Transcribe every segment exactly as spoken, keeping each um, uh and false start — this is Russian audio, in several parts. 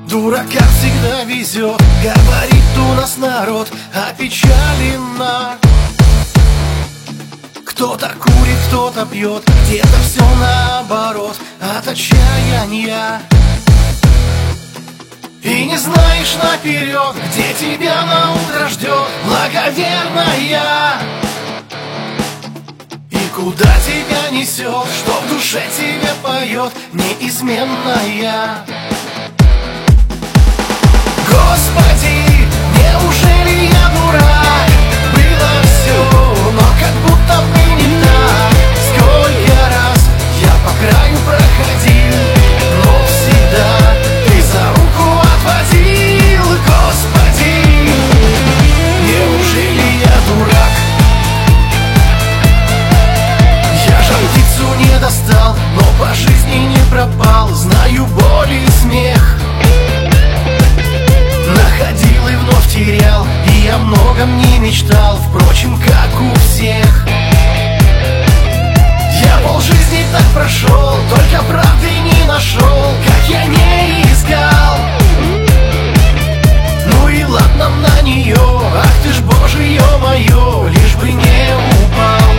Дуракам всегда везет, говорит у нас народ опечаленно. Кто-то курит, кто-то пьет, где-то все наоборот от отчаяния. И не знаешь наперед, где тебя на утро ждет благоверная. И куда тебя несет, что в душе тебе поет неизменная. Господи, неужели я дурак? Было все, но как будто бы не так. Сколько раз я по краю проходил, но всегда ты за руку отводил. Господи, неужели я дурак? Я жар птицу не достал, но по жизни не пропал. Знаю боль и смех, находил и вновь терял, и о многом не мечтал, впрочем, как у всех. Я полжизни так прошел, только правды не нашел, как я не искал. Ну и ладно на нее, ах ты ж Божие мое, лишь бы не упал.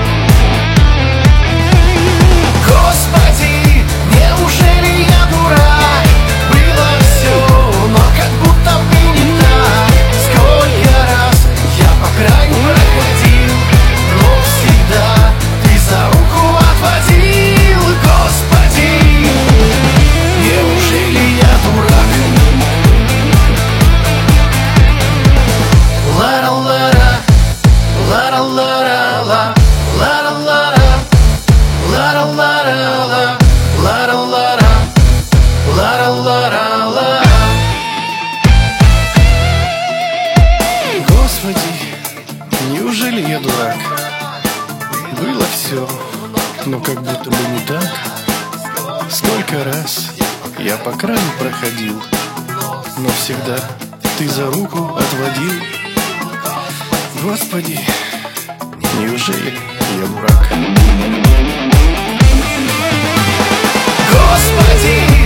Господи, неужели я дурак? Было все, но как будто бы не так. Сколько раз я по краю проходил, но всегда ты за руку отводил. Господи, неужели я дурак? Ла-ла-ла-ла, ла-ла-ла-ла, ла-ла-ла-ла, ла-ла-ла-ла, ла-ла-ла-ла, ла-ла-ла-ла. Господи, неужели я дурак? Было все, но как будто бы не так. Сколько раз я по краю проходил, но всегда ты за руку отводил. Господи, неужели я дурак? Господи!